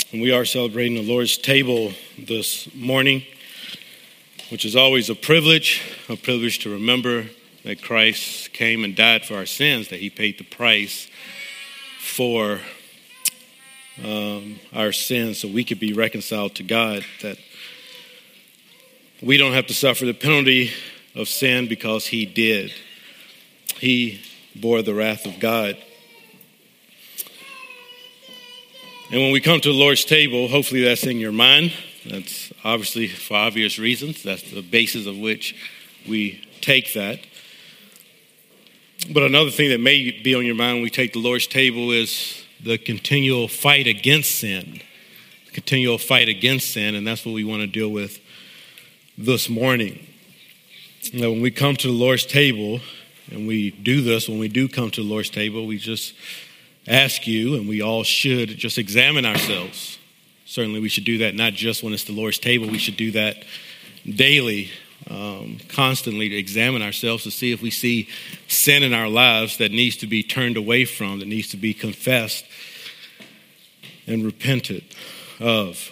And we are celebrating the Lord's table this morning, which is always a privilege to remember that Christ came and died for our sins, that he paid the price for our sins so we could be reconciled to God, that we don't have to suffer the penalty of sin because he did. He bore the wrath of God. And when we come to the Lord's table, hopefully that's in your mind. That's obviously for obvious reasons. That's the basis of which we take that. But another thing that may be on your mind when we take the Lord's table is the continual fight against sin. The continual fight against sin, and that's what we want to deal with this morning. Now, when we come to the Lord's table, and we do this, when we do come to the Lord's table, we just ask you, and we all should, just examine ourselves. Certainly we should do that not just when it's the Lord's table. We should do that daily, constantly, to examine ourselves to see if we see sin in our lives that needs to be turned away from, that needs to be confessed and repented of.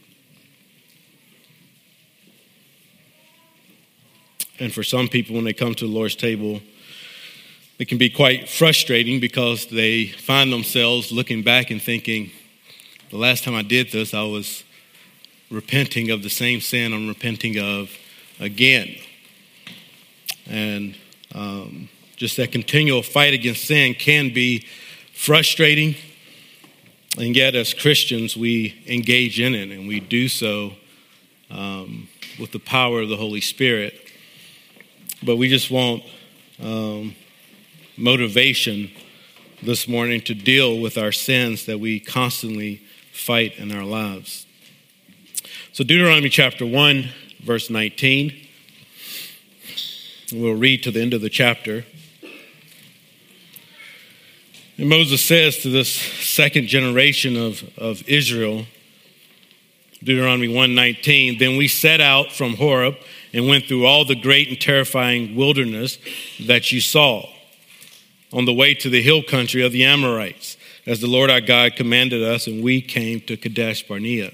And for some people, when they come to the Lord's table, it can be quite frustrating because they find themselves looking back and thinking, the last time I did this, I was repenting of the same sin I'm repenting of again. And just that continual fight against sin can be frustrating. And yet, as Christians, we engage in it, and we do so with the power of the Holy Spirit. But we just want motivation this morning to deal with our sins that we constantly fight in our lives. So Deuteronomy chapter 1, verse 19. We'll read to the end of the chapter. And Moses says to this second generation of Israel, Deuteronomy 1:19, then we set out from Horeb and went through all the great and terrifying wilderness that you saw, on the way to the hill country of the Amorites, as the Lord our God commanded us, and we came to Kadesh Barnea.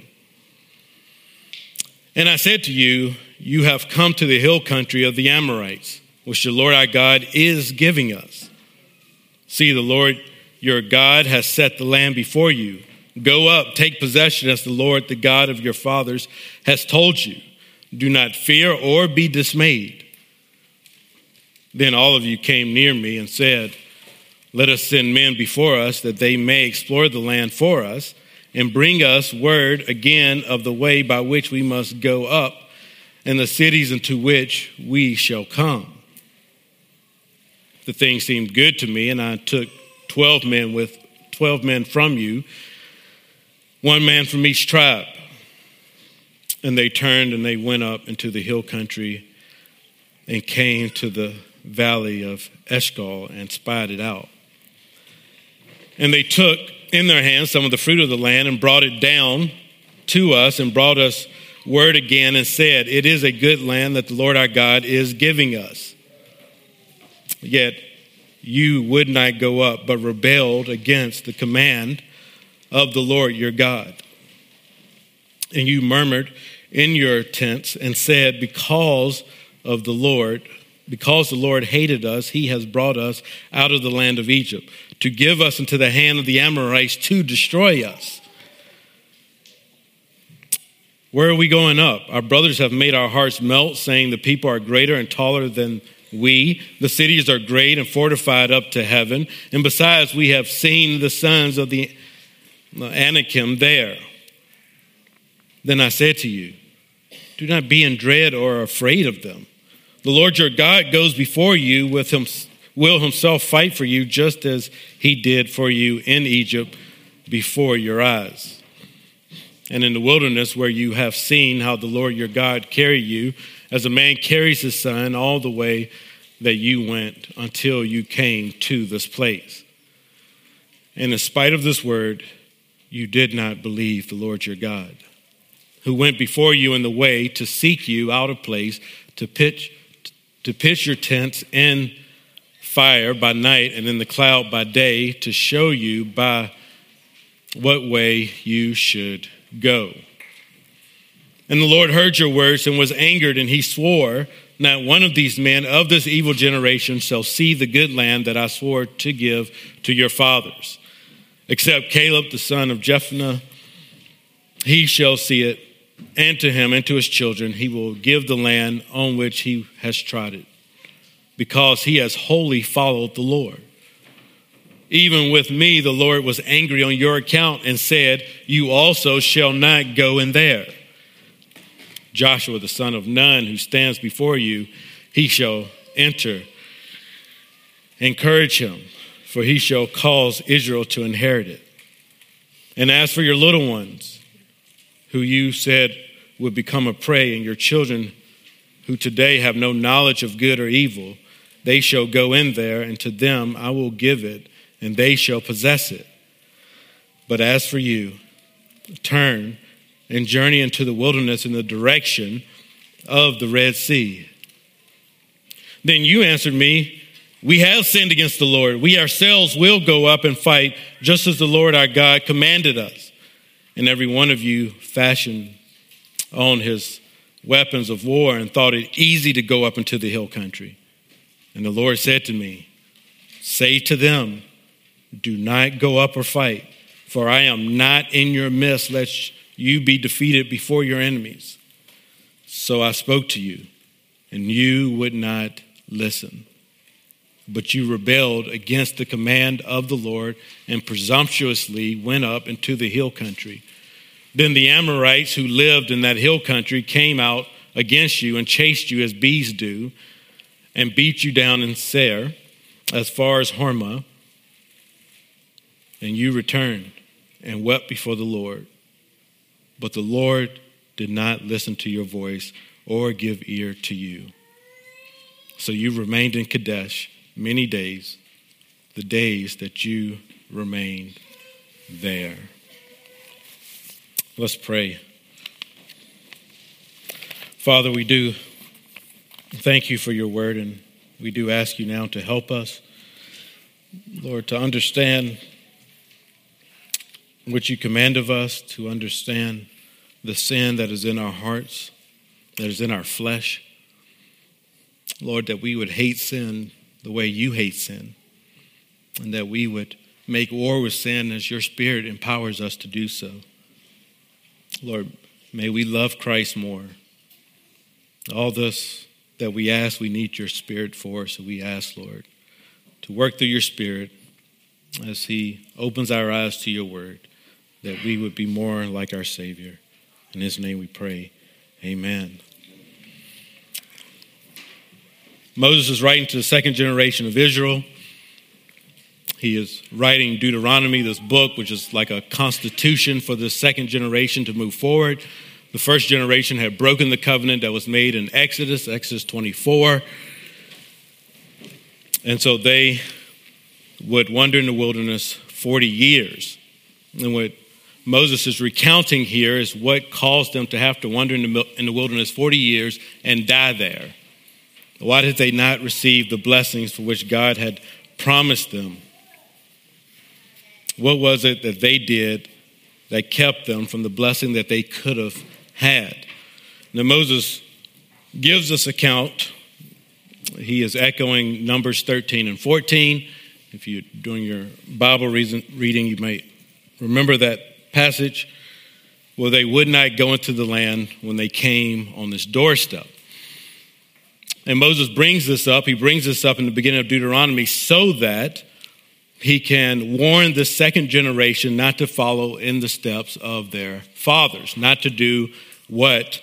And I said to you, you have come to the hill country of the Amorites, which the Lord our God is giving us. See, the Lord your God has set the land before you. Go up, take possession as the Lord, the God of your fathers, has told you. Do not fear or be dismayed. Then all of you came near me and said, let us send men before us that they may explore the land for us and bring us word again of the way by which we must go up and the cities into which we shall come. The thing seemed good to me, and I took 12 men from you, one man from each tribe. And they turned and they went up into the hill country and came to the valley of Eshcol and spied it out. And they took in their hands some of the fruit of the land and brought it down to us and brought us word again and said, it is a good land that the Lord our God is giving us. Yet you would not go up, but rebelled against the command of the Lord your God. And you murmured in your tents and said, because the Lord hated us, he has brought us out of the land of Egypt to give us into the hand of the Amorites to destroy us. Where are we going up? Our brothers have made our hearts melt, saying the people are greater and taller than we. The cities are great and fortified up to heaven. And besides, we have seen the sons of the Anakim there. Then I said to you, do not be in dread or afraid of them. The Lord your God goes before you will himself fight for you just as he did for you in Egypt before your eyes. And in the wilderness where you have seen how the Lord your God carried you as a man carries his son all the way that you went until you came to this place. And in spite of this word, you did not believe the Lord your God, who went before you in the way to seek you out of place to pitch your tents in fire by night and in the cloud by day to show you by what way you should go. And the Lord heard your words and was angered, and he swore, not one of these men of this evil generation shall see the good land that I swore to give to your fathers. Except Caleb, the son of Jephunneh, he shall see it, and to him and to his children he will give the land on which he has trodden, because he has wholly followed the Lord. Even with me, the Lord was angry on your account and said, you also shall not go in there. Joshua, the son of Nun, who stands before you, he shall enter. Encourage him, for he shall cause Israel to inherit it. And as for your little ones, who you said would become a prey, and your children who today have no knowledge of good or evil, they shall go in there, and to them I will give it, and they shall possess it. But as for you, turn and journey into the wilderness in the direction of the Red Sea. Then you answered me, we have sinned against the Lord. We ourselves will go up and fight, just as the Lord our God commanded us. And every one of you fashioned on his weapons of war and thought it easy to go up into the hill country. And the Lord said to me, say to them, do not go up or fight, for I am not in your midst, lest you be defeated before your enemies. So I spoke to you, and you would not listen. But you rebelled against the command of the Lord and presumptuously went up into the hill country. Then the Amorites who lived in that hill country came out against you and chased you as bees do, and beat you down in Seir as far as Hormah. And you returned and wept before the Lord. But the Lord did not listen to your voice or give ear to you. So you remained in Kadesh many days, the days that you remained there. Let's pray. Father, we do thank you for your word, and we do ask you now to help us, Lord, to understand what you command of us, to understand the sin that is in our hearts, that is in our flesh. Lord, that we would hate sin the way you hate sin, and that we would make war with sin as your Spirit empowers us to do so. Lord, may we love Christ more. All this that we ask, we need your Spirit for, so we ask, Lord, to work through your Spirit as he opens our eyes to your word, that we would be more like our Savior. In his name we pray, amen. Moses is writing to the second generation of Israel. He is writing Deuteronomy, this book, which is like a constitution for the second generation to move forward. The first generation had broken the covenant that was made in Exodus 24. And so they would wander in the wilderness 40 years. And what Moses is recounting here is what caused them to have to wander in the wilderness 40 years and die there. Why did they not receive the blessings for which God had promised them? What was it that they did that kept them from the blessing that they could have had? Now Moses gives this account. He is echoing Numbers 13 and 14. If you're doing your Bible reading, you might remember that passage. Well, they would not go into the land when they came on this doorstep. And Moses brings this up. He brings this up in the beginning of Deuteronomy so that he can warn the second generation not to follow in the steps of their fathers, not to do what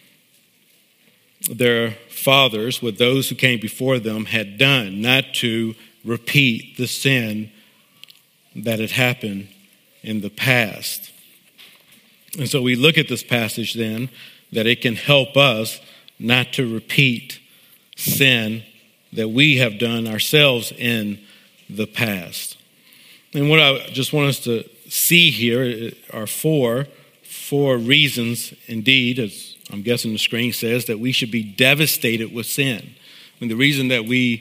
their fathers, what those who came before them had done, not to repeat the sin that had happened in the past. And so we look at this passage then, that it can help us not to repeat sin that we have done ourselves in the past. And what I just want us to see here are four reasons, indeed, as I'm guessing the screen says, that we should be devastated with sin. And the reason that we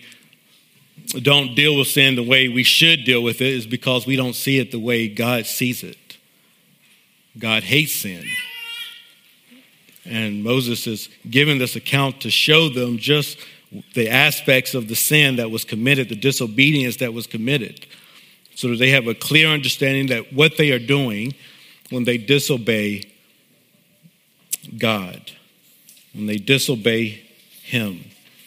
don't deal with sin the way we should deal with it is because we don't see it the way God sees it. God hates sin. And Moses is giving this account to show them just the aspects of the sin that was committed, the disobedience that was committed, so that they have a clear understanding that what they are doing when they disobey God, when they disobey Him.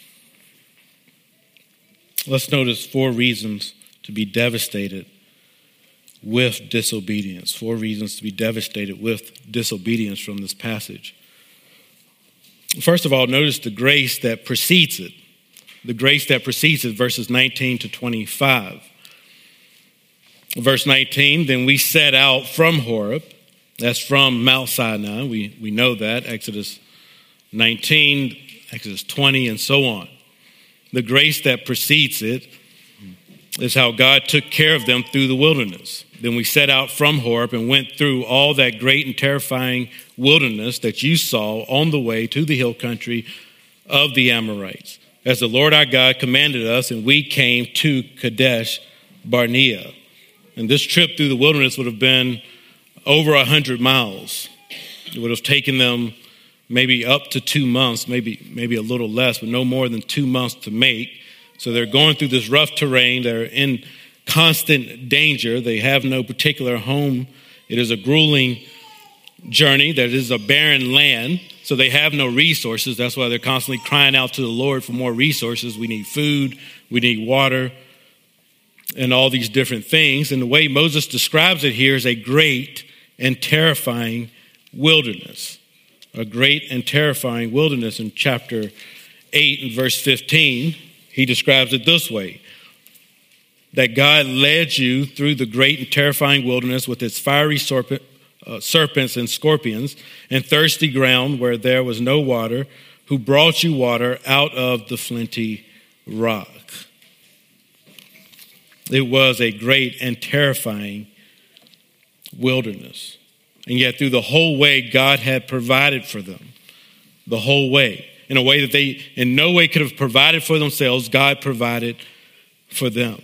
Let's notice 4 reasons to be devastated with disobedience. 4 reasons to be devastated with disobedience from this passage. First of all, notice the grace that precedes it. The grace that precedes it, verses 19 to 25. Verse 19, then we set out from Horeb. That's from Mount Sinai. We know that. Exodus 19, Exodus 20, and so on. The grace that precedes it is how God took care of them through the wilderness. Then we set out from Horeb and went through all that great and terrifying wilderness that you saw on the way to the hill country of the Amorites, as the Lord our God commanded us, and we came to Kadesh Barnea. And this trip through the wilderness would have been over 100 miles. It would have taken them maybe up to 2 months, maybe a little less, but no more than 2 months to make. So they're going through this rough terrain. They're in constant danger. They have no particular home. It is a grueling journey. That is a barren land. So they have no resources. That's why they're constantly crying out to the Lord for more resources. We need food. We need water. And all these different things. And the way Moses describes it here is a great and terrifying wilderness. A great and terrifying wilderness. In chapter 8 and verse 15, he describes it this way: that God led you through the great and terrifying wilderness with its fiery serpents and scorpions and thirsty ground where there was no water, who brought you water out of the flinty rock. It was a great and terrifying wilderness. And yet through the whole way, God had provided for them. The whole way. In a way that they in no way could have provided for themselves, God provided for them.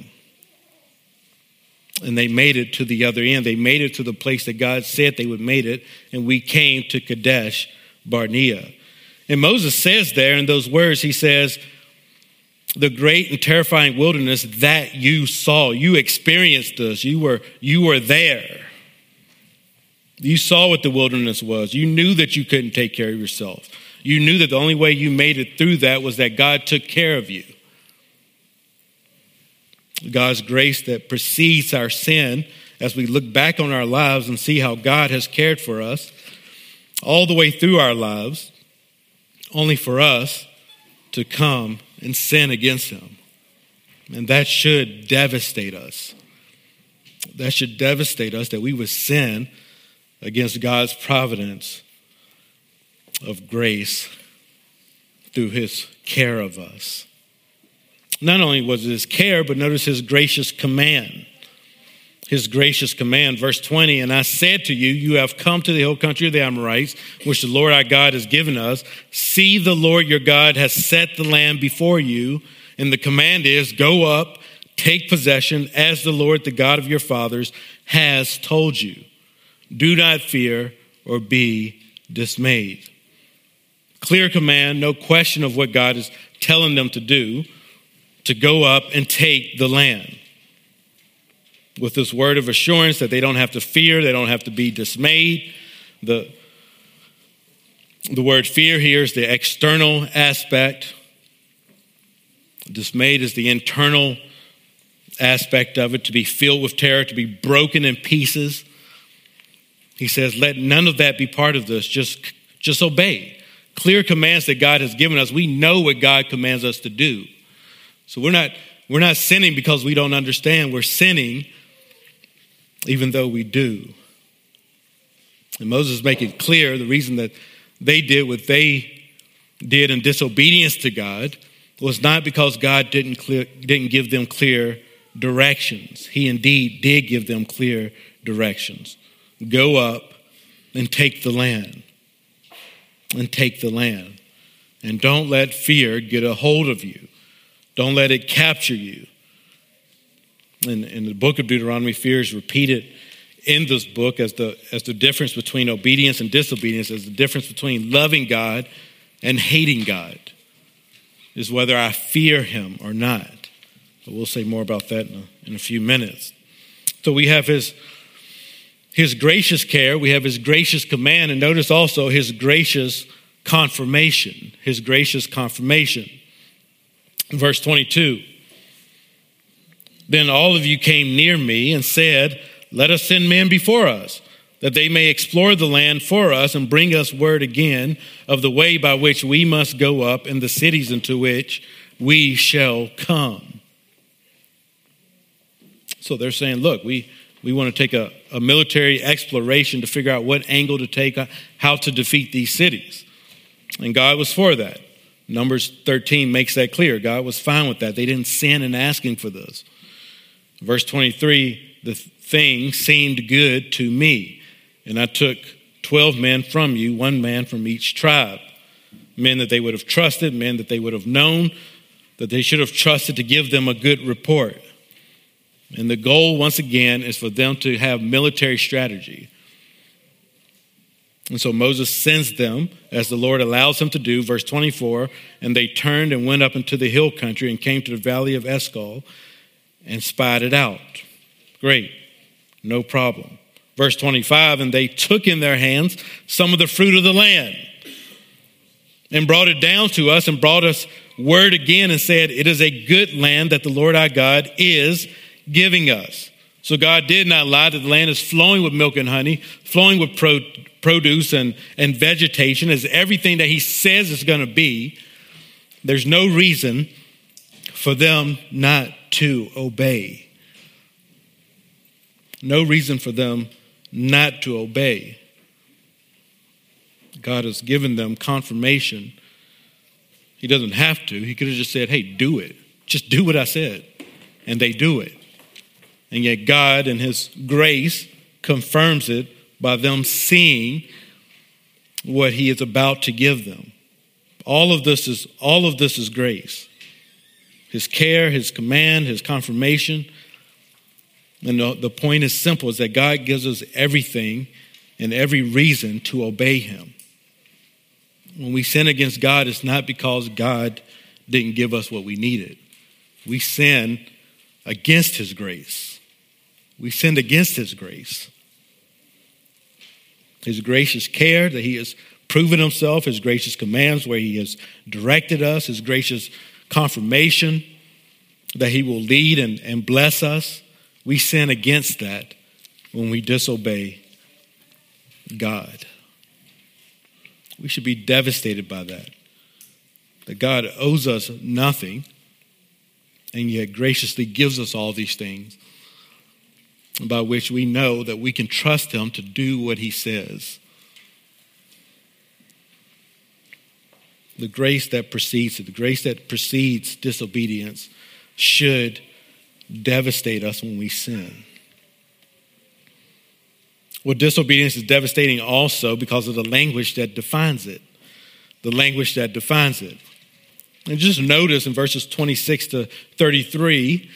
And they made it to the other end. They made it to the place that God said they would make it. And we came to Kadesh Barnea. And Moses says there in those words, he says, the great and terrifying wilderness that you saw, you experienced this, you were there. You saw what the wilderness was. You knew that you couldn't take care of yourself. You knew that the only way you made it through that was that God took care of you. God's grace that precedes our sin, as we look back on our lives and see how God has cared for us all the way through our lives, only for us to come and sin against Him. And that should devastate us. That should devastate us, that we would sin against God's providence of grace through His care of us. Not only was it His care, but notice His gracious command. His gracious command, verse 20, and I said to you, you have come to the hill country of the Amorites, which the Lord our God has given us. See, the Lord your God has set the land before you, and the command is, go up, take possession, as the Lord, the God of your fathers, has told you. Do not fear or be dismayed. Clear command, no question of what God is telling them to do, to go up and take the land. With this word of assurance that they don't have to fear, they don't have to be dismayed. The word fear here is the external aspect. Dismayed is the internal aspect of it, to be filled with terror, to be broken in pieces. He says, let none of that be part of this. Just obey. Clear commands that God has given us. We know what God commands us to do. So we're not sinning because we don't understand. We're sinning even though we do. And Moses is making clear the reason that they did what they did in disobedience to God was not because God didn't give them clear directions. He indeed did give them clear directions. Go up and take the land. And take the land. And don't let fear get a hold of you. Don't let it capture you. In the book of Deuteronomy, fear is repeated in this book as the difference between obedience and disobedience, as the difference between loving God and hating God, is whether I fear him or not. But we'll say more about that in a few minutes. So we have his gracious care, we have his gracious command, and notice also his gracious confirmation. His gracious confirmation. Verse 22. Then all of you came near me and said, let us send men before us, that they may explore the land for us and bring us word again of the way by which we must go up and the cities into which we shall come. So they're saying, look, we want to take a military exploration to figure out what angle to take, how to defeat these cities. And God was for that. Numbers 13 makes that clear. God was fine with that. They didn't sin in asking for this. Verse 23, the thing seemed good to me, and I took 12 men from you, 1 man from each tribe, men that they would have trusted, men that they would have known, that they should have trusted to give them a good report. And the goal, once again, is for them to have military strategy. And so Moses sends them, as the Lord allows them to do, verse 24, and they turned and went up into the hill country and came to the valley of Eshcol and spied it out. Great, no problem. Verse 25, and they took in their hands some of the fruit of the land and brought it down to us and brought us word again and said, it is a good land that the Lord our God is giving us. So God did not lie that the land is flowing with milk and honey, flowing with produce and vegetation, as everything that he says is going to be. There's no reason for them not to obey. No reason for them not to obey. God has given them confirmation. He doesn't have to. He could have just said, hey, do it. Just do what I said. And they do it. And yet God in his grace confirms it by them seeing what he is about to give them. All of this is grace. His care, his command, his confirmation. And the point is simple, is that God gives us everything and every reason to obey him. When we sin against God, it's not because God didn't give us what we needed. We sin against his grace. We sinned against his grace. His gracious care that he has proven himself, his gracious commands where he has directed us, his gracious confirmation that he will lead and bless us. We sin against that when we disobey God. We should be devastated by that. That God owes us nothing and yet graciously gives us all these things by which we know that we can trust him to do what he says. The grace that precedes it, the grace that precedes disobedience should devastate us when we sin. Well, disobedience is devastating also because of the language that defines it. The language that defines it. And just notice in verses 26 to 33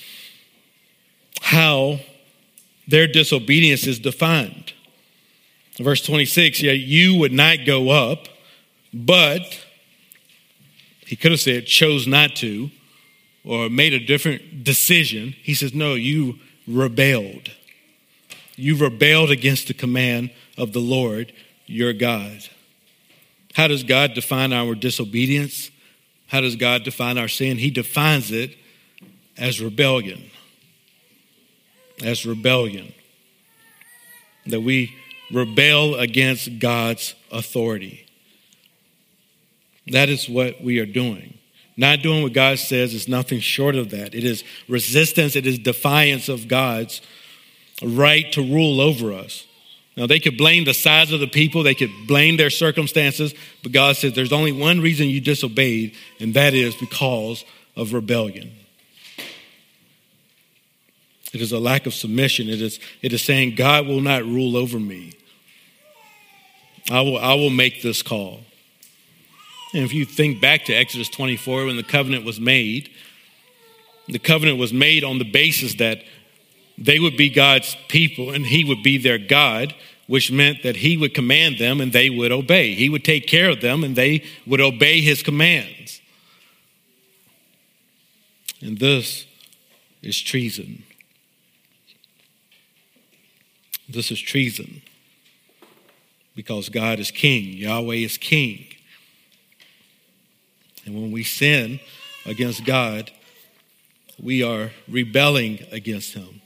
how their disobedience is defined. Verse 26, yeah, you would not go up, but he could have said chose not to or made a different decision. He says, no, you rebelled. You rebelled against the command of the Lord, your God. How does God define our disobedience? How does God define our sin? He defines it as rebellion. As rebellion. That we rebel against God's authority. That is what we are doing. Not doing what God says is nothing short of that. It is resistance. It is defiance of God's right to rule over us. Now, they could blame the size of the people. They could blame their circumstances. But God says there's only one reason you disobeyed, and that is because of rebellion. It is a lack of submission. It is saying God will not rule over me. I will make this call. And if you think back to Exodus 24 when the covenant was made on the basis that they would be God's people and he would be their God, which meant that he would command them and they would obey. He would take care of them and they would obey his commands. And this is treason. This is treason because God is king. Yahweh is king. And when we sin against God, we are rebelling against him.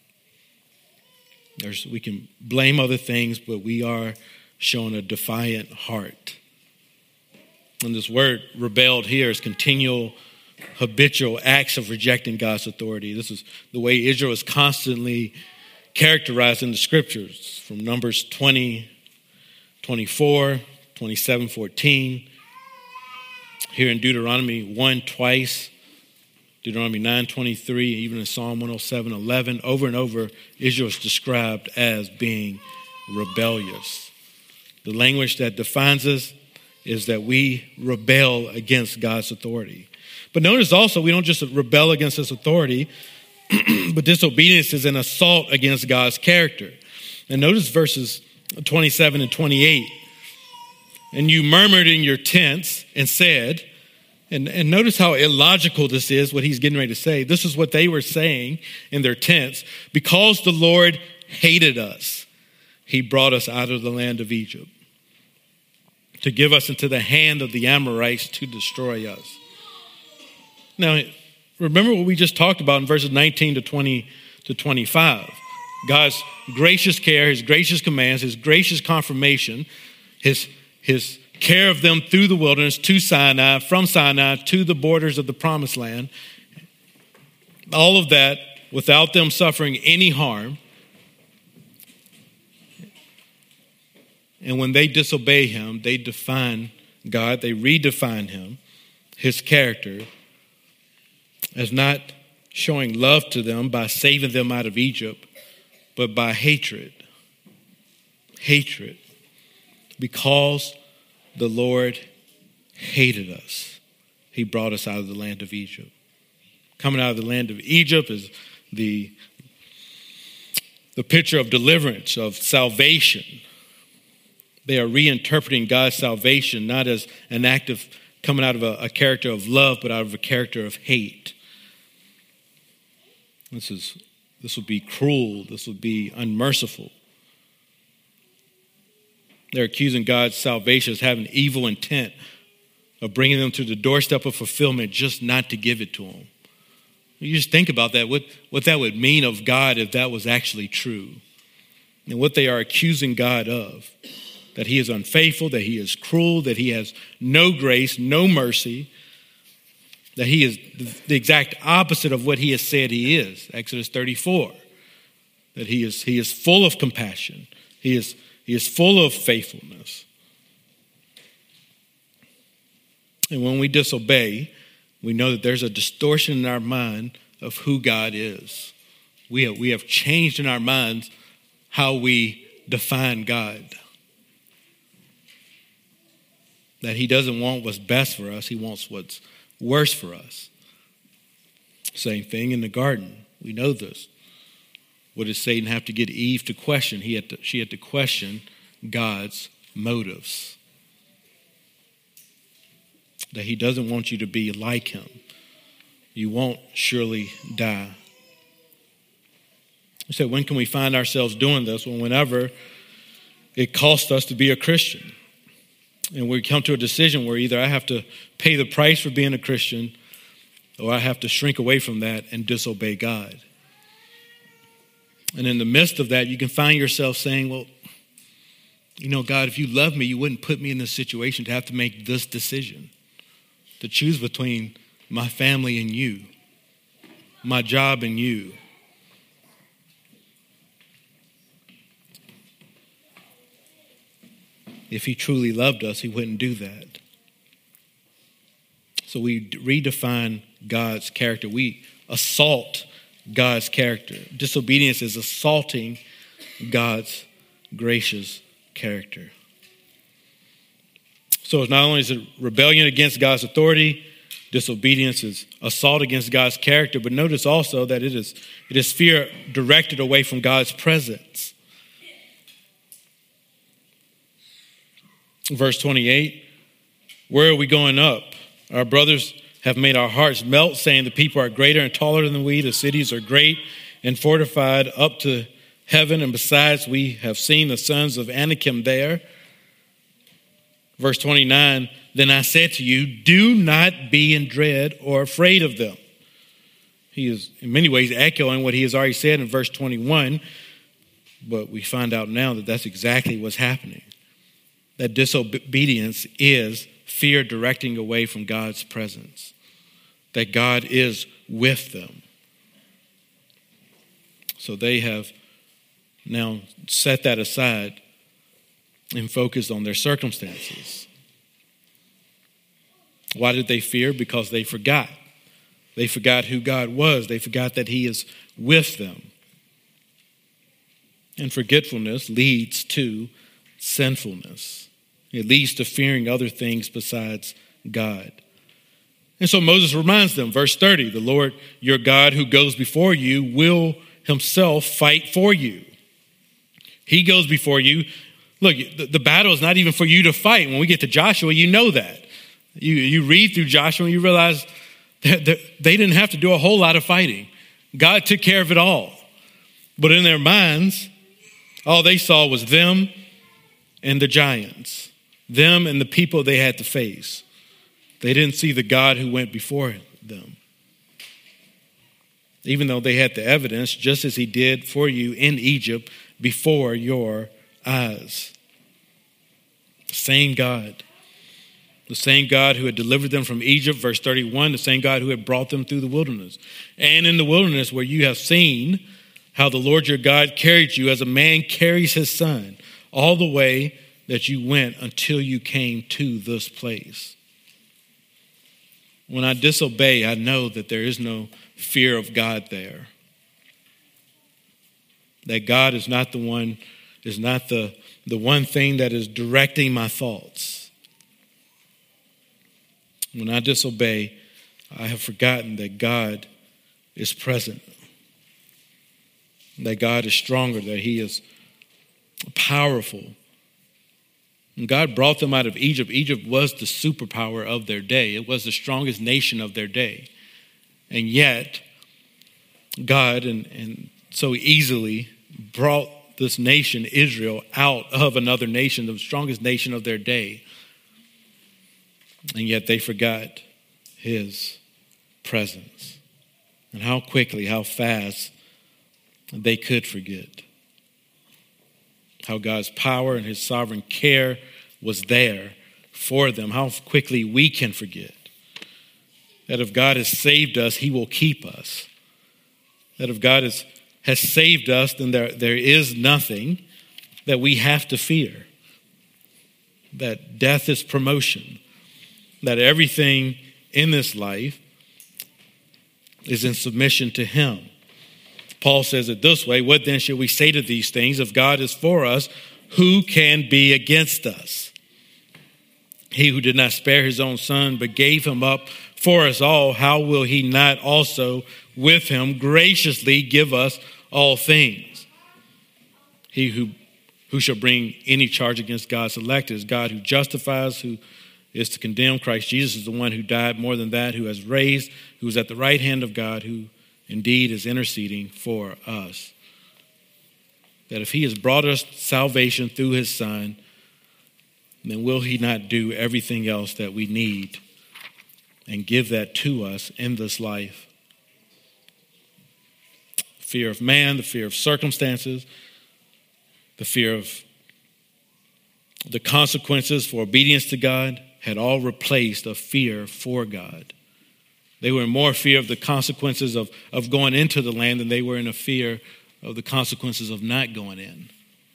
We can blame other things, but we are showing a defiant heart. And this word rebelled here is continual, habitual acts of rejecting God's authority. This is the way Israel is constantly characterized in the scriptures, from Numbers 20, 24, 27, 14. Here in Deuteronomy 1 twice, Deuteronomy 9:23, even in Psalm 107:11, over and over, Israel is described as being rebellious. The language that defines us is that we rebel against God's authority. But notice also, we don't just rebel against his authority, but disobedience is an assault against God's character. And notice verses 27 and 28. And you murmured in your tents and said, and notice how illogical this is, what he's getting ready to say. This is what they were saying in their tents. Because the Lord hated us, he brought us out of the land of Egypt to give us into the hand of the Amorites to destroy us. Now, remember what we just talked about in verses 19 to 20 to 25. God's gracious care, his gracious commands, his gracious confirmation, his care of them through the wilderness to Sinai, from Sinai to the borders of the promised land. All of that without them suffering any harm. And when they disobey him, they define God, they redefine him, his character, as not showing love to them by saving them out of Egypt, but by hatred. Hatred. Because the Lord hated us, he brought us out of the land of Egypt. Coming out of the land of Egypt is the picture of deliverance, of salvation. They are reinterpreting God's salvation not as an act of coming out of a character of love, but out of a character of hate. This would be cruel. This would be unmerciful. They're accusing God's salvation as having evil intent of bringing them to the doorstep of fulfillment just not to give it to them. You just think about that, what that would mean of God if that was actually true. And what they are accusing God of, that he is unfaithful, that he is cruel, that he has no grace, no mercy, that he is the exact opposite of what he has said he is. Exodus 34, that he is full of compassion. He is full of faithfulness. And when we disobey, we know that there's a distortion in our mind of who God is. We have changed in our minds how we define God. That he doesn't want what's best for us. He wants what's worse for us. Same thing in the garden. We know this. What did Satan have to get Eve to question? She had to question God's motives. That he doesn't want you to be like him. You won't surely die. I said, when can we find ourselves doing this? Well, whenever it costs us to be a Christian. And we come to a decision where either I have to pay the price for being a Christian or I have to shrink away from that and disobey God. And in the midst of that, you can find yourself saying, well, God, if you love me, you wouldn't put me in this situation to have to make this decision, to choose between my family and you, my job and you. If he truly loved us, he wouldn't do that. So we redefine God's character. We assault God's character. Disobedience is assaulting God's gracious character. So it's not only is it rebellion against God's authority, Disobedience is assault against God's character, but notice also that it is fear directed away from God's presence. Verse 28, where are we going up? Our brothers have made our hearts melt, saying the people are greater and taller than we. The cities are great and fortified up to heaven. And besides, we have seen the sons of Anakim there. Verse 29, then I said to you, do not be in dread or afraid of them. He is in many ways echoing what he has already said in verse 21, but we find out now that that's exactly what's happening. That disobedience is fear directing away from God's presence, that God is with them. So they have now set that aside and focused on their circumstances. Why did they fear? Because they forgot. They forgot who God was. They forgot that he is with them. And forgetfulness leads to sinfulness. It leads to fearing other things besides God. And so Moses reminds them, verse 30, the Lord your God who goes before you will himself fight for you. He goes before you. Look, the battle is not even for you to fight. When we get to Joshua, you know that. You read through Joshua and you realize that they didn't have to do a whole lot of fighting. God took care of it all. But in their minds, all they saw was them and the giants, them and the people they had to face. They didn't see the God who went before them. Even though they had the evidence, just as he did for you in Egypt before your eyes. The same God. The same God who had delivered them from Egypt, verse 31, the same God who had brought them through the wilderness. And in the wilderness where you have seen how the Lord your God carried you as a man carries his son, all the way that you went until you came to this place. When I disobey, I know that there is no fear of God there. That God is not the one thing that is directing my thoughts. When I disobey, I have forgotten that God is present, that God is stronger, that he is powerful. And God brought them out of Egypt. Egypt was the superpower of their day. It was the strongest nation of their day. And yet, God and so easily brought this nation, Israel, out of another nation, the strongest nation of their day. And yet they forgot his presence. And how quickly, how fast they could forget. How God's power and his sovereign care was there for them. How quickly we can forget. That if God has saved us, he will keep us. That if God has saved us, then there is nothing that we have to fear. That death is promotion. That everything in this life is in submission to him. Paul says it this way, what then should we say to these things? If God is for us, who can be against us? He who did not spare his own son, but gave him up for us all, how will he not also with him graciously give us all things? He who shall bring any charge against God's elect is God who justifies, who is to condemn. Christ Jesus is the one who died, more than that, who has raised, who is at the right hand of God, who indeed is interceding for us. That if he has brought us salvation through his son, then will he not do everything else that we need and give that to us in this life? Fear of man, the fear of circumstances, the fear of the consequences for obedience to God had all replaced a fear for God. They were in more fear of the consequences of going into the land than they were in a fear of the consequences of not going in.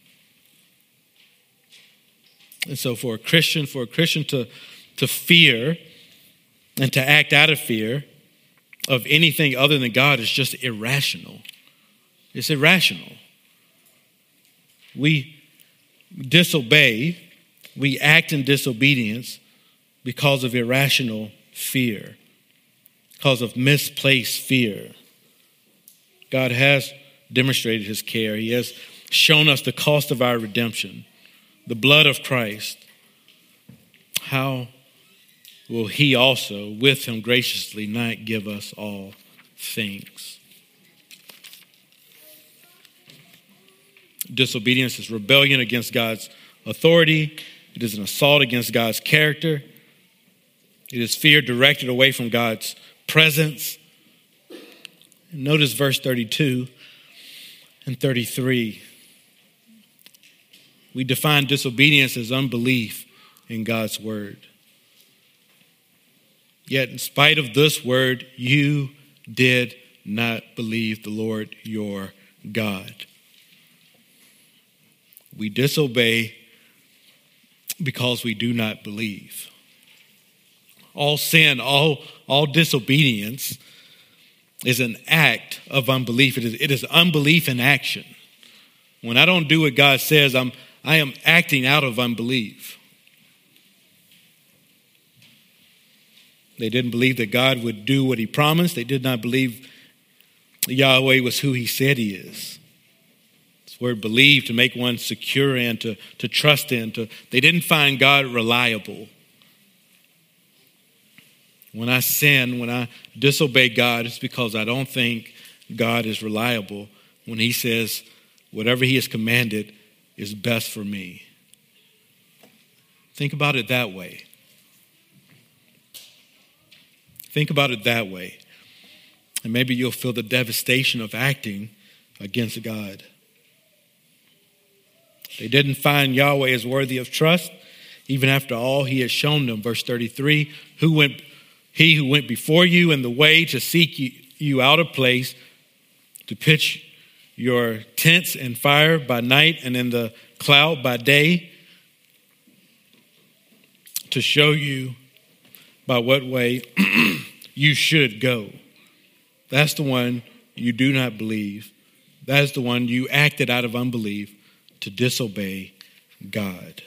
And so for a Christian to fear and to act out of fear of anything other than God is just irrational. It's irrational. We disobey, we act in disobedience because of irrational fear. because of misplaced fear. God has demonstrated his care. He has shown us the cost of our redemption, the blood of Christ. How will he also, with him graciously, not give us all things? Disobedience is rebellion against God's authority. It is an assault against God's character. It is fear directed away from God's presence. Notice verse 32 and 33. We define disobedience as unbelief in God's word. Yet in spite of this word, you did not believe the Lord your God. We disobey because we do not believe. All sin, all disobedience is an act of unbelief. It is unbelief in action. When I don't do what God says, I am acting out of unbelief. They didn't believe that God would do what he promised. They did not believe Yahweh was who he said he is. This word believe, to make one secure in, to trust in. They didn't find God reliable. When I sin, when I disobey God, it's because I don't think God is reliable when he says whatever he has commanded is best for me. Think about it that way. Think about it that way. And maybe you'll feel the devastation of acting against God. They didn't find Yahweh as worthy of trust, even after all he had shown them. Verse 33, he who went before you in the way to seek you out of place, to pitch your tents in fire by night and in the cloud by day, to show you by what way you should go. That's the one you do not believe. That is the one you acted out of unbelief to disobey God.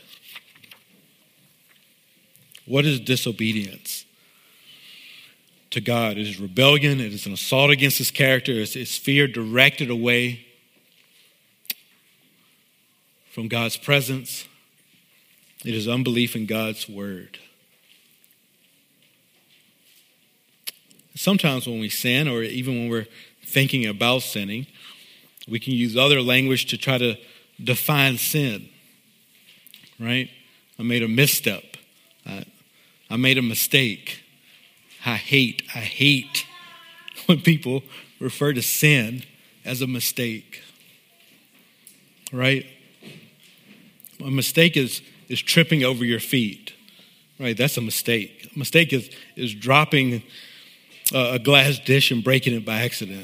What is disobedience to God? It is rebellion. It is an assault against his character. It's fear directed away from God's presence. It is unbelief in God's word. Sometimes when we sin, or even when we're thinking about sinning, we can use other language to try to define sin, right? I made a misstep. I made a mistake. I hate when people refer to sin as a mistake, right? A mistake is tripping over your feet, right? That's a mistake. A mistake is dropping a glass dish and breaking it by accident.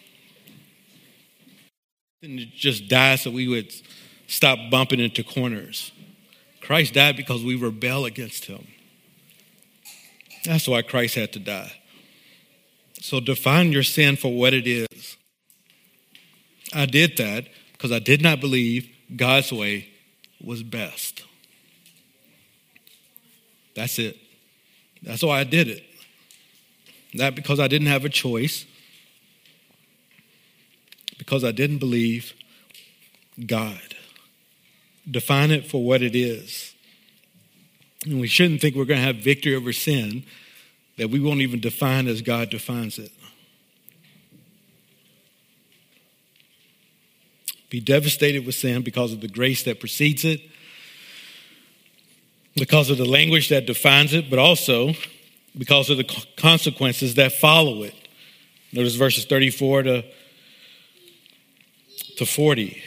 Didn't just die so we would stop bumping into corners. Christ died because we rebel against him. That's why Christ had to die. So define your sin for what it is. I did that because I did not believe God's way was best. That's it. That's why I did it. Not because I didn't have a choice, because I didn't believe God. Define it for what it is. And we shouldn't think we're going to have victory over sin that we won't even define as God defines it. Be devastated with sin because of the grace that precedes it, because of the language that defines it, but also because of the consequences that follow it. Notice verses 34 to 40.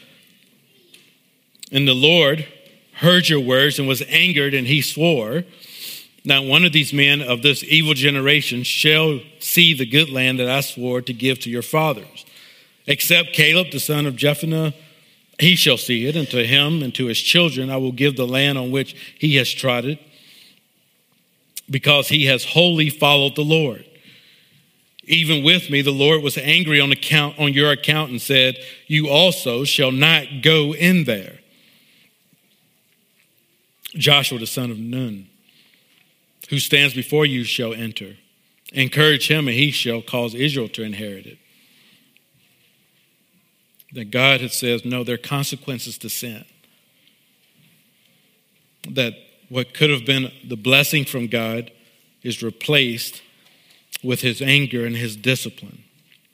And the Lord heard your words and was angered, and he swore, not one of these men of this evil generation shall see the good land that I swore to give to your fathers. Except Caleb, the son of Jephunneh, he shall see it, and to him and to his children I will give the land on which he has trodden, because he has wholly followed the Lord. Even with me, the Lord was angry on your account and said, you also shall not go in there. Joshua, the son of Nun, who stands before you, shall enter, Encourage him, and he shall cause Israel to inherit it. That God had says, no, there are consequences to sin. That what could have been the blessing from God is replaced with his anger and his discipline.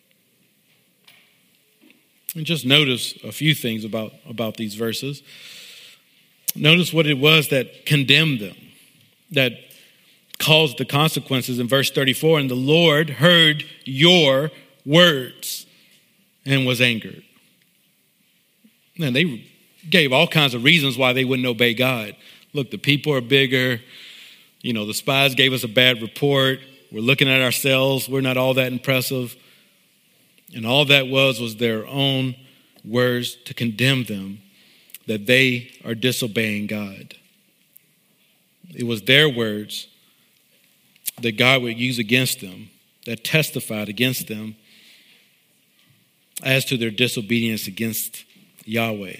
And just notice a few things about these verses. Notice what it was that condemned them, that caused the consequences in verse 34. And the Lord heard your words and was angered. And they gave all kinds of reasons why they wouldn't obey God. Look, the people are bigger. The spies gave us a bad report. We're looking at ourselves. We're not all that impressive. And all that was their own words to condemn them, that they are disobeying God. It was their words that God would use against them, that testified against them as to their disobedience against Yahweh.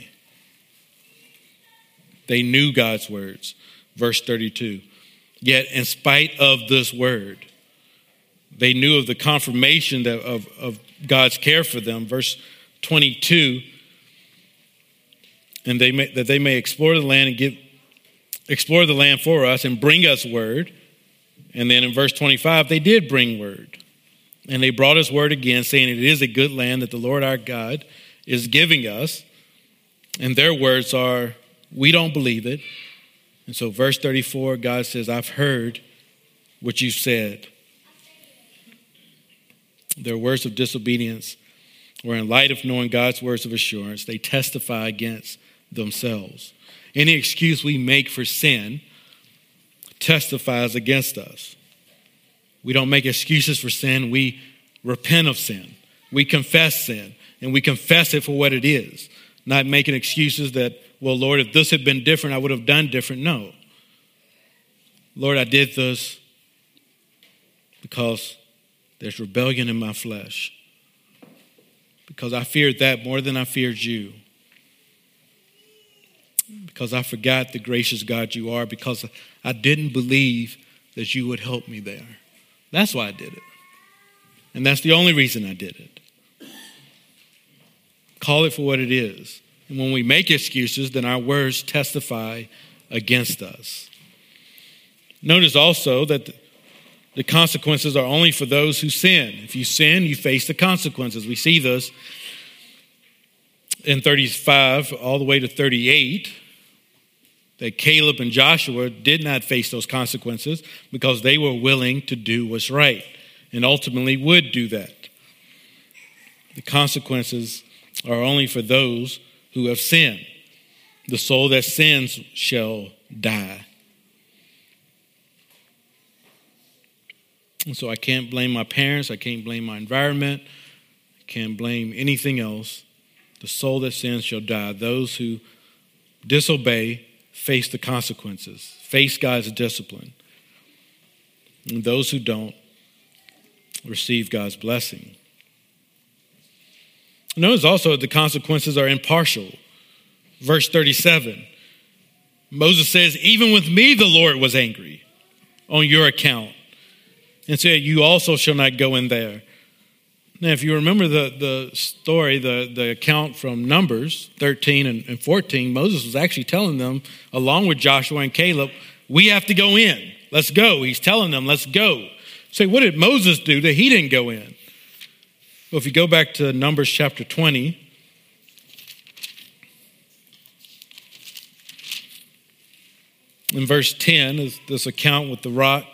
They knew God's words. Verse 32. Yet in spite of this word, they knew of the confirmation of God's care for them. Verse 22. And that they may explore the land and explore the land for us and bring us word. And then in verse 25, they did bring word. And they brought us word again, saying it is a good land that the Lord our God is giving us. And their words are, we don't believe it. And so verse 34, God says, I've heard what you said. Their words of disobedience were in light of knowing God's words of assurance. They testify against themselves. Any excuse we make for sin testifies against us. We don't make excuses for sin. We repent of sin. We confess sin, and we confess it for what it is. Not making excuses that, well, Lord, if this had been different, I would have done different. No. Lord, I did this because there's rebellion in my flesh. Because I feared that more than I feared you. Because I forgot the gracious God you are. Because I didn't believe that you would help me there. That's why I did it. And that's the only reason I did it. Call it for what it is. And when we make excuses, then our words testify against us. Notice also that the consequences are only for those who sin. If you sin, you face the consequences. We see this in 35 all the way to 38, that Caleb and Joshua did not face those consequences because they were willing to do what's right and ultimately would do that. The consequences are only for those who have sinned. The soul that sins shall die. And so I can't blame my parents. I can't blame my environment. I can't blame anything else. The soul that sins shall die. Those who disobey face the consequences, face God's discipline. And those who don't receive God's blessing. Notice also that the consequences are impartial. Verse 37, Moses says, even with me the Lord was angry on your account, and said, you also shall not go in there. Now, if you remember the story, the account from Numbers 13 and 14, Moses was actually telling them, along with Joshua and Caleb, we have to go in. Let's go. He's telling them, let's go. Say, what did Moses do that he didn't go in? Well, if you go back to Numbers chapter 20, in verse 10 is this account with the rock.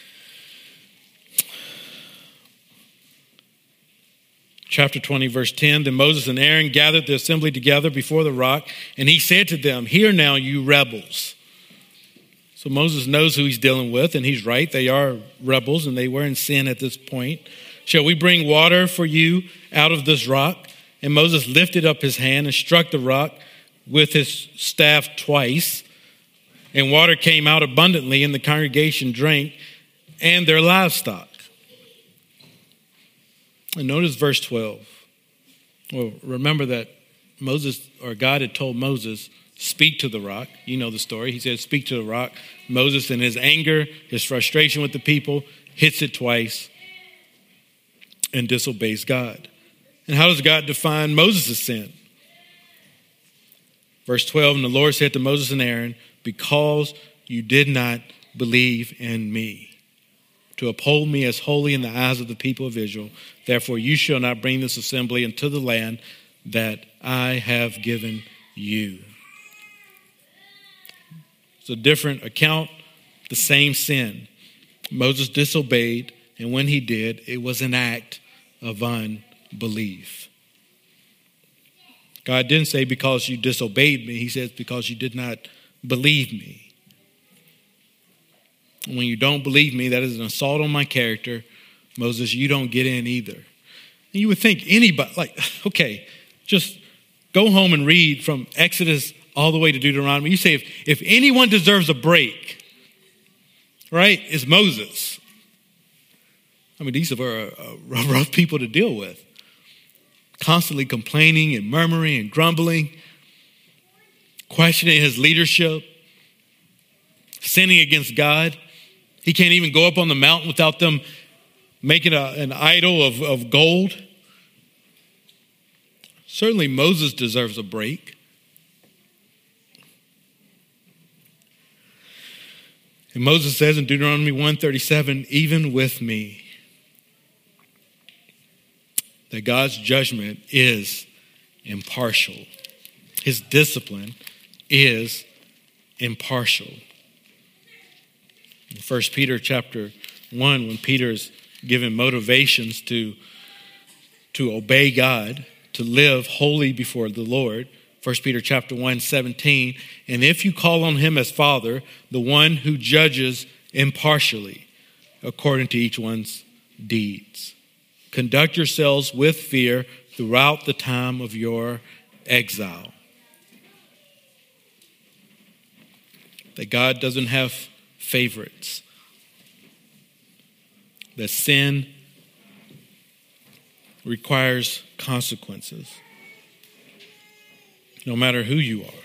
Chapter 20, verse 10, then Moses and Aaron gathered the assembly together before the rock, and he said to them, hear now, you rebels. So Moses knows who he's dealing with, and he's right. They are rebels, and they were in sin at this point. Shall we bring water for you out of this rock? And Moses lifted up his hand and struck the rock with his staff twice, and water came out abundantly, and the congregation drank, and their livestock. And notice verse 12. Well, remember that Moses, or God had told Moses, speak to the rock. You know the story. He said, speak to the rock. Moses, in his anger, his frustration with the people, hits it twice, and disobeys God. And how does God define Moses' sin? Verse 12, and the Lord said to Moses and Aaron, because you did not believe in me, to uphold me as holy in the eyes of the people of Israel, therefore you shall not bring this assembly into the land that I have given you. It's a different account, the same sin. Moses disobeyed, and when he did, it was an act of unbelief. God didn't say because you disobeyed me. He says because you did not believe me. When you don't believe me, that is an assault on my character. Moses, you don't get in either. And you would think anybody, okay, just go home and read from Exodus all the way to Deuteronomy. You say if anyone deserves a break, right, it's Moses. I mean, these are rough people to deal with. Constantly complaining and murmuring and grumbling, questioning his leadership, sinning against God. He can't even go up on the mountain without them making an idol of gold. Certainly Moses deserves a break. And Moses says in Deuteronomy 1:37, even with me, that God's judgment is impartial. His discipline is impartial. In 1 Peter chapter 1, when Peter's given motivations to obey God, to live holy before the Lord, 1 Peter chapter 1:17, and if you call on him as Father, the one who judges impartially according to each one's deeds. Conduct yourselves with fear throughout the time of your exile. That God doesn't have favorites. That sin requires consequences. No matter who you are.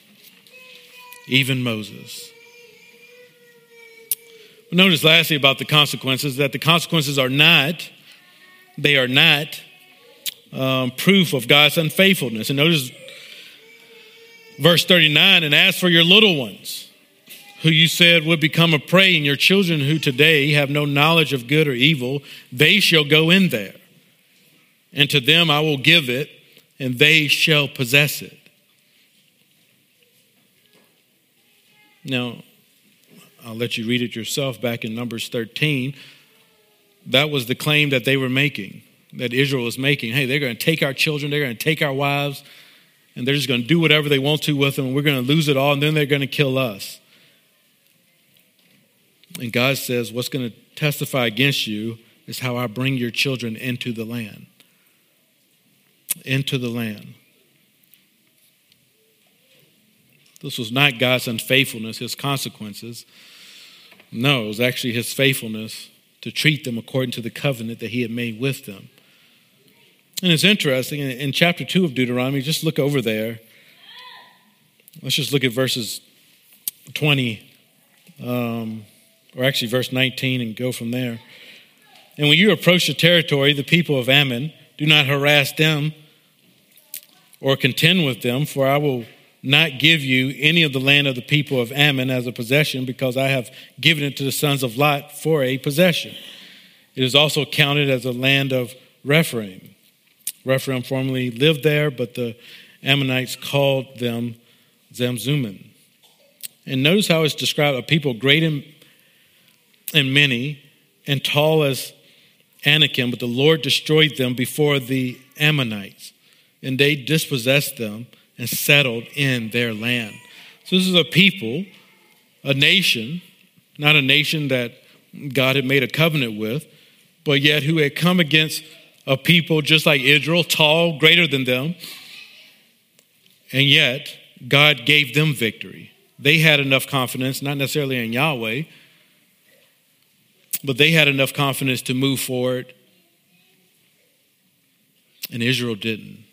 Even Moses. Notice lastly about the consequences, that the consequences are not proof of God's unfaithfulness. And notice verse 39, and as for your little ones, who you said would become a prey, and your children who today have no knowledge of good or evil, they shall go in there. And to them I will give it, and they shall possess it. Now, I'll let you read it yourself back in Numbers 13. That was the claim that they were making, that Israel was making. Hey, they're going to take our children, they're going to take our wives, and they're just going to do whatever they want to with them, and we're going to lose it all, and then they're going to kill us. And God says, what's going to testify against you is how I bring your children into the land. Into the land. This was not God's unfaithfulness, his consequences. No, it was actually his faithfulness to treat them according to the covenant that he had made with them. And it's interesting, in chapter 2 of Deuteronomy, just look over there. Let's just look at verses 20, or actually verse 19, and go from there. And when you approach the territory, the people of Ammon, do not harass them or contend with them, for I will not give you any of the land of the people of Ammon as a possession, because I have given it to the sons of Lot for a possession. It is also counted as a land of Rephaim. Rephaim formerly lived there, but the Ammonites called them Zamzummim. And notice how it's described, a people great and many, and tall as Anakim, but the Lord destroyed them before the Ammonites, and they dispossessed them and settled in their land. So this is a people, a nation, not a nation that God had made a covenant with, but yet who had come against a people just like Israel, tall, greater than them, and yet God gave them victory. They had enough confidence, not necessarily in Yahweh, but they had enough confidence to move forward, and Israel didn't.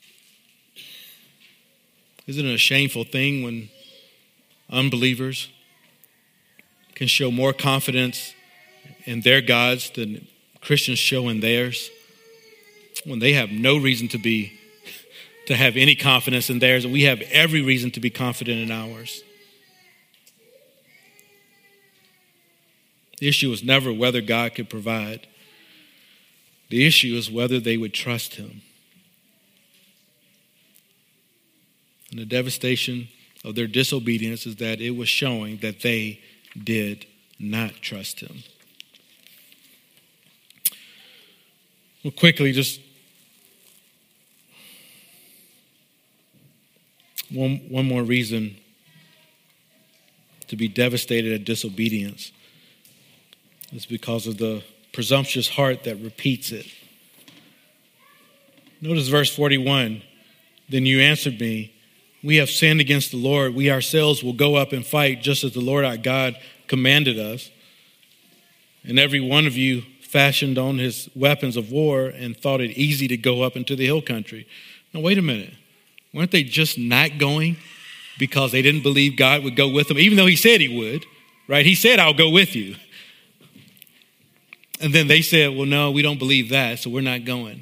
Isn't it a shameful thing when unbelievers can show more confidence in their gods than Christians show in theirs, when they have no reason to have any confidence in theirs, and we have every reason to be confident in ours. The issue was never whether God could provide. The issue is whether they would trust him. And the devastation of their disobedience is that it was showing that they did not trust him. Well, quickly, just one more reason to be devastated at disobedience is because of the presumptuous heart that repeats it. Notice verse 41. Then you answered me, we have sinned against the Lord. We ourselves will go up and fight just as the Lord our God commanded us. And every one of you fashioned on his weapons of war and thought it easy to go up into the hill country. Now, wait a minute. Weren't they just not going because they didn't believe God would go with them? Even though he said he would, right? He said, I'll go with you. And then they said, well, no, we don't believe that, so we're not going.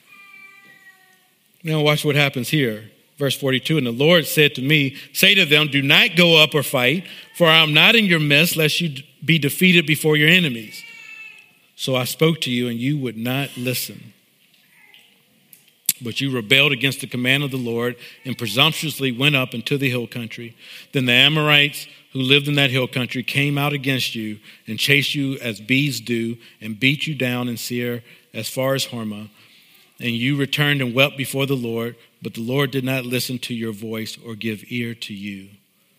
Now watch what happens here. Verse 42, and the Lord said to me, say to them, do not go up or fight, for I am not in your midst, lest you be defeated before your enemies. So I spoke to you, and you would not listen. But you rebelled against the command of the Lord and presumptuously went up into the hill country. Then the Amorites who lived in that hill country came out against you and chased you as bees do and beat you down in Seir as far as Hormah. And you returned and wept before the Lord, but the Lord did not listen to your voice or give ear to you.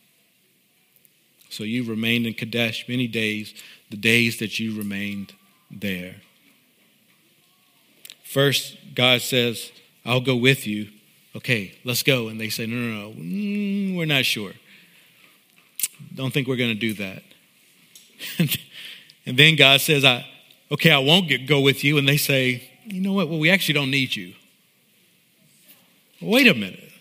So you remained in Kadesh many days, the days that you remained there. First, God says, I'll go with you. Okay, let's go. And they say, no, we're not sure. Don't think we're going to do that. And then God says, I won't go with you. And they say, you know what? Well, we actually don't need you. Wait a minute.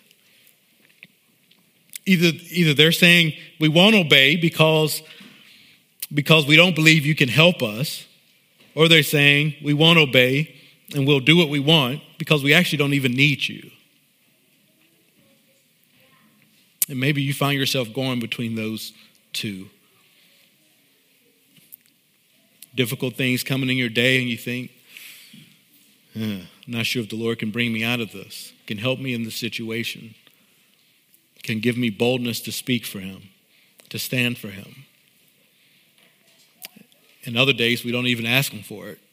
Either they're saying we won't obey because we don't believe you can help us, or they're saying we won't obey and we'll do what we want because we actually don't even need you. And maybe you find yourself going between those two. Difficult things coming in your day and you think, I'm not sure if the Lord can bring me out of this, can help me in this situation, can give me boldness to speak for him, to stand for him. And other days we don't even ask him for it.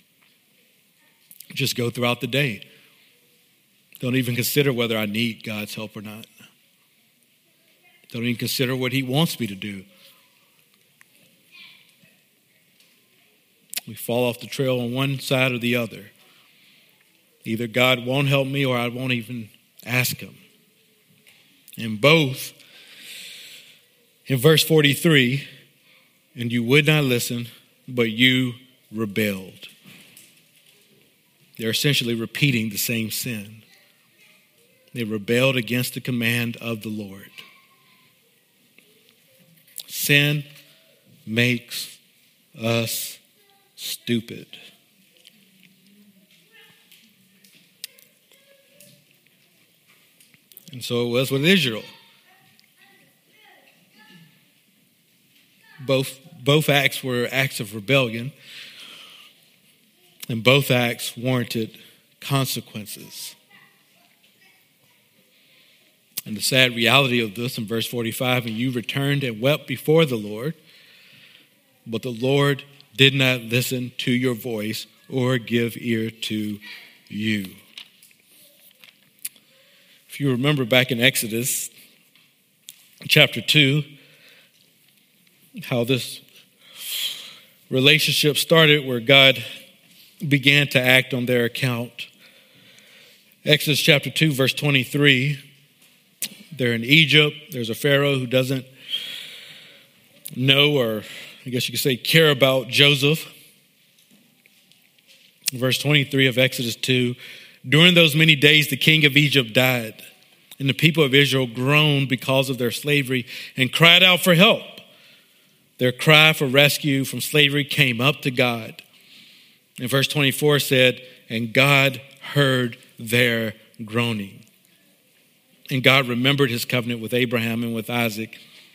Just go throughout the day. Don't even consider whether I need God's help or not. Don't even consider what he wants me to do. We fall off the trail on one side or the other. Either God won't help me or I won't even ask him. And both, in verse 43, and you would not listen, but you rebelled. They're essentially repeating the same sin. They rebelled against the command of the Lord. Sin makes us stupid. And so it was with Israel. Both acts were acts of rebellion, and both acts warranted consequences. And the sad reality of this in verse 45, and you returned and wept before the Lord, but the Lord did not listen to your voice or give ear to you. If you remember back in Exodus chapter 2, how this relationship started where God began to act on their account. Exodus chapter 2, verse 23, they're in Egypt. There's a Pharaoh who doesn't know, or I guess you could say care about Joseph. Verse 23 of Exodus 2, during those many days the king of Egypt died, and the people of Israel groaned because of their slavery and cried out for help. Their cry for rescue from slavery came up to God. And verse 24 said, and God heard their groaning. And God remembered his covenant with Abraham and with Isaac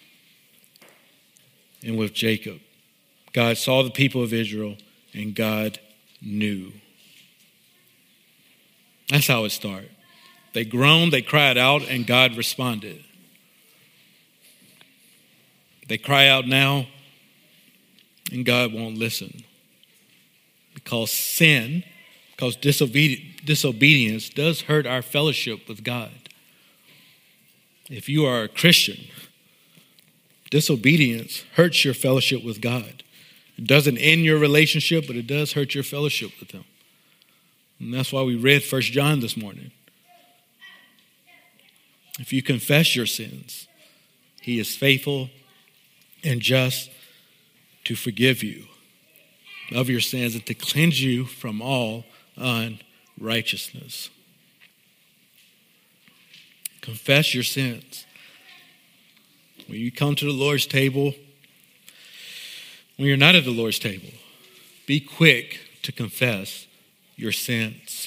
and with Jacob. God saw the people of Israel, and God knew. That's how it started. They groaned, they cried out, and God responded. They cry out now, and God won't listen. Because disobedience does hurt our fellowship with God. If you are a Christian, disobedience hurts your fellowship with God. It doesn't end your relationship, but it does hurt your fellowship with him. And that's why we read 1 John this morning. If you confess your sins, he is faithful and just to forgive you of your sins and to cleanse you from all unrighteousness. Confess your sins. When you come to the Lord's table, when you're not at the Lord's table, be quick to confess your sins.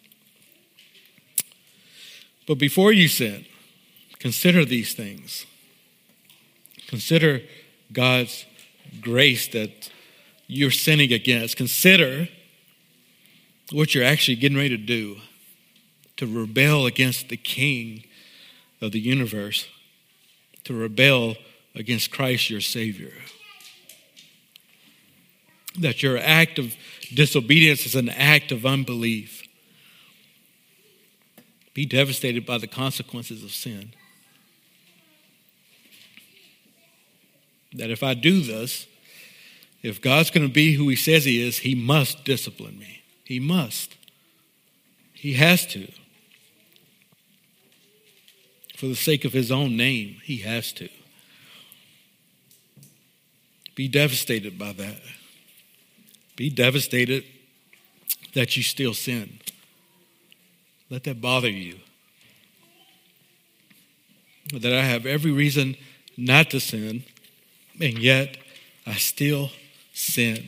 But before you sin, consider these things. Consider God's grace that you're sinning against. Consider what you're actually getting ready to do, to rebel against the King of the universe, to rebel against Christ your Savior. That your act of disobedience is an act of unbelief. Be devastated by the consequences of sin. That if I do this, if God's going to be who he says he is, he must discipline me. He must. He has to. For the sake of his own name, he has to. Be devastated by that. Be devastated that you still sin. Let that bother you. That I have every reason not to sin, and yet I still sin.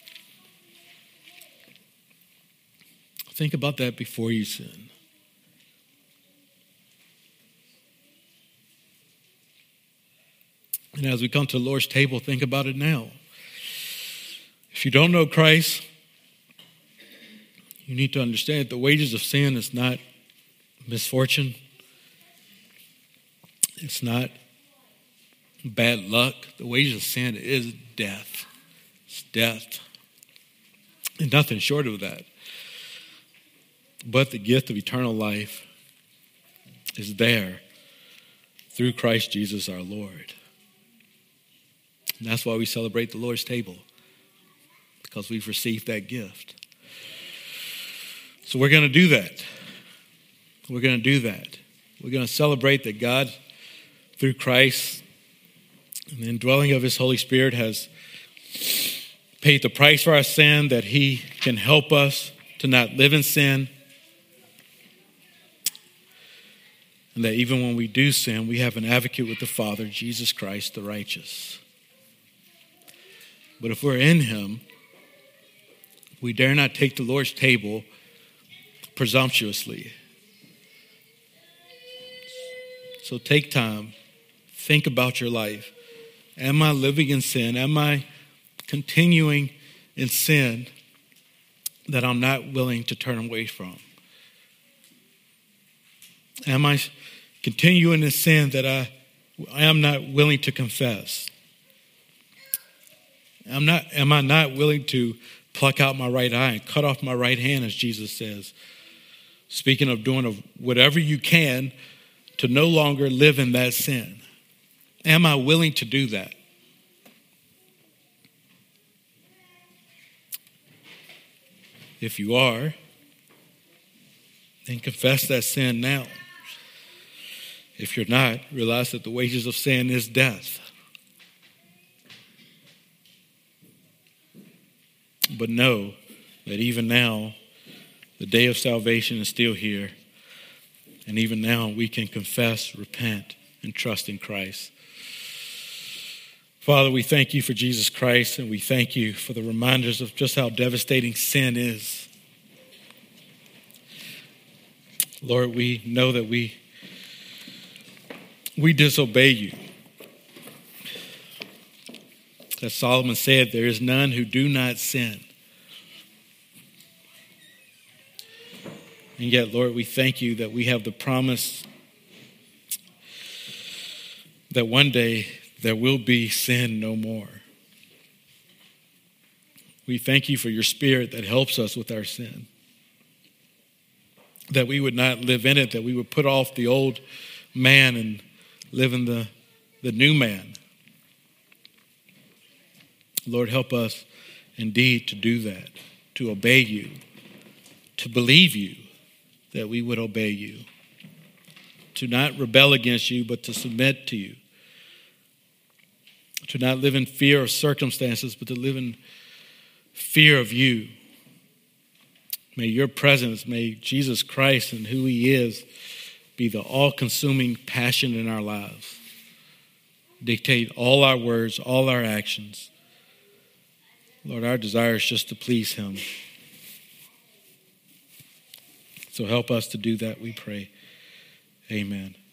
Think about that before you sin. And as we come to the Lord's table, think about it now. If you don't know Christ, you need to understand that the wages of sin is not misfortune. It's not bad luck. The wages of sin is death. It's death. And nothing short of that. But the gift of eternal life is there through Christ Jesus our Lord. And that's why we celebrate the Lord's table, because we've received that gift. So we're going to do that. We're going to do that. We're going to celebrate that God, through Christ and the indwelling of his Holy Spirit, has paid the price for our sin, that he can help us to not live in sin, and that even when we do sin, we have an advocate with the Father, Jesus Christ, the righteous. But if we're in him, we dare not take the Lord's table presumptuously. So take time, think about your life. Am I living in sin? Am I continuing in sin that I'm not willing to turn away from? Am I continuing in sin that I am not willing to confess? Am I not willing to pluck out my right eye and cut off my right hand, as Jesus says? Speaking of doing whatever you can to no longer live in that sin. Am I willing to do that? If you are, then confess that sin now. If you're not, realize that the wages of sin is death. But know that even now, the day of salvation is still here. And even now, we can confess, repent, and trust in Christ. Father, we thank you for Jesus Christ, and we thank you for the reminders of just how devastating sin is. Lord, we know that we disobey you. As Solomon said, there is none who do not sin. And yet, Lord, we thank you that we have the promise that one day there will be sin no more. We thank you for your Spirit that helps us with our sin, that we would not live in it, that we would put off the old man and live in the new man. Lord, help us indeed to do that, to obey you, to believe you, that we would obey you, to not rebel against you, but to submit to you, to not live in fear of circumstances, but to live in fear of you. May your presence, may Jesus Christ and who he is be the all-consuming passion in our lives. Dictate all our words, all our actions. Lord, our desire is just to please him. So help us to do that, we pray. Amen.